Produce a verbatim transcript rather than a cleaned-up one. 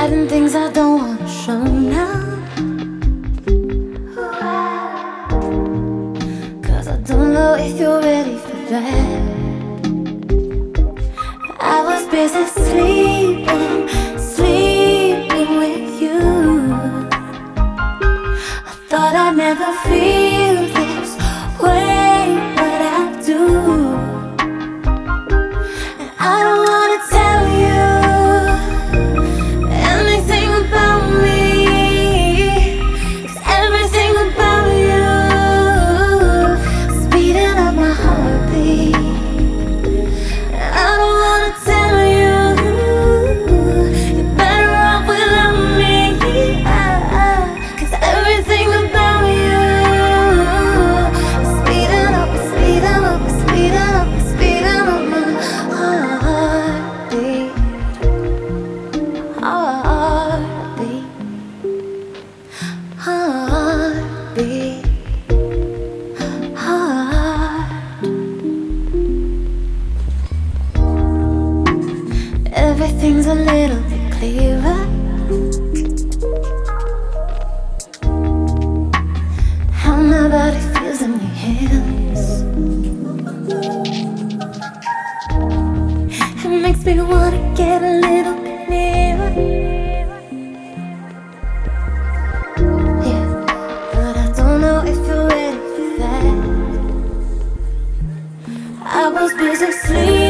hiding things I don't wanna show now. Cause I don't know if you're ready for that. I was busy sleeping, sleeping with you. I thought I'd never feel this way, but I do. And I don't wanna tell you anything about me, 'cause everything about you is speeding up my heartbeat. And I don't wanna tell you you're better off without me, 'cause everything about you is speeding up, it's speeding up, it's speeding up, it's speeding up my heartbeat. Heartbeat, heartbeat, heart. Everything's a little bit clearer. How my body feels in your hands. It makes me wanna get a little bit nearer. Yeah, but I don't know if you're ready for that. I was busy sleeping.